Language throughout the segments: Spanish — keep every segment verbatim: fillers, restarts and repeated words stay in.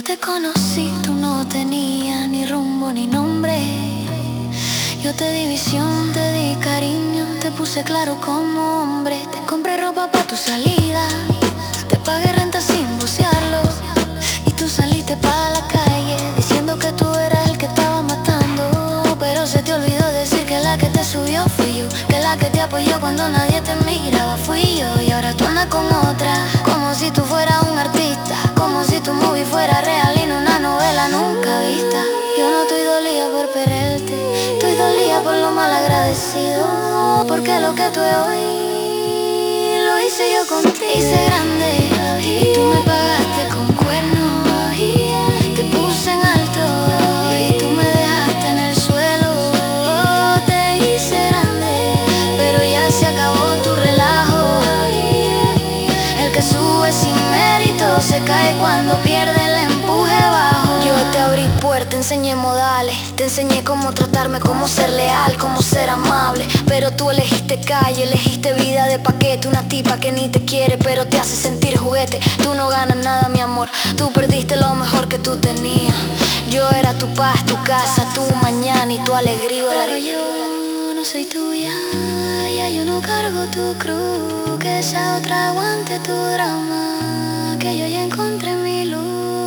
Te conocí, tú no tenías ni rumbo ni nombre. Yo te di visión, te di cariño, te puse claro como hombre. Te compré ropa pa' tu salida, te pagué renta sin bucearlo. Y tú saliste pa' la calle diciendo que tú eras el que estaba matando. Pero se te olvidó decir que la que te subió fui yo, que la que te apoyó cuando nadie te miraba fui yo. Y ahora tú andas con otra, como si tú fueras un artista, como si tu movie fuera real y no una novela nunca vista. Yo no estoy dolida por perderte, estoy dolida por lo mal agradecido, porque lo que tuve hoy lo hice yo contigo. Te hice grande y tú me pagaste con cuernos. Te puse en alto y tú me dejaste en el suelo. Te hice grande, pero ya se acabó tu relajo. El que sube sin mérito se cae cuando pierde el empuje bajo. Yo te abrí puertas, te enseñé modales, te enseñé cómo tratarme, cómo ser leal, cómo ser amable. Pero tú elegiste calle, elegiste vida de paquete. Una tipa que ni te quiere pero te hace sentir juguete. Tú no ganas nada, mi amor, tú perdiste lo mejor que tú tenías. Yo era tu paz, tu casa, tu mañana y tu alegría. Pero yo no soy tuya, ya yo no cargo tu cruz. Que esa otra aguante tu drama, que yo ya encontré mi luz.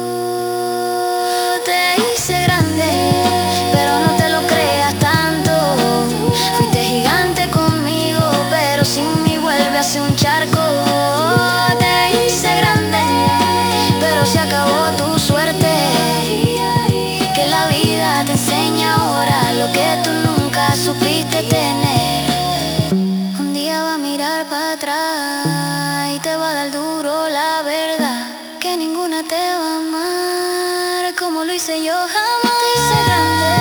Te hice grande, pero no te lo creas tanto. Fuiste gigante conmigo, pero sin mí vuelve a ser un charco. Te hice grande, pero se acabó tu suerte. Que la vida te enseña ahora lo que tú nunca supiste tener. Un día va a mirar para atrás y te va a dar duro la verdad, que ninguna te va a amar como lo hice yo jamás. Te hice grande,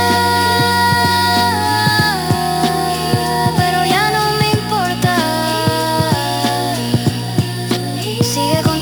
pero ya no me importa. Sigue con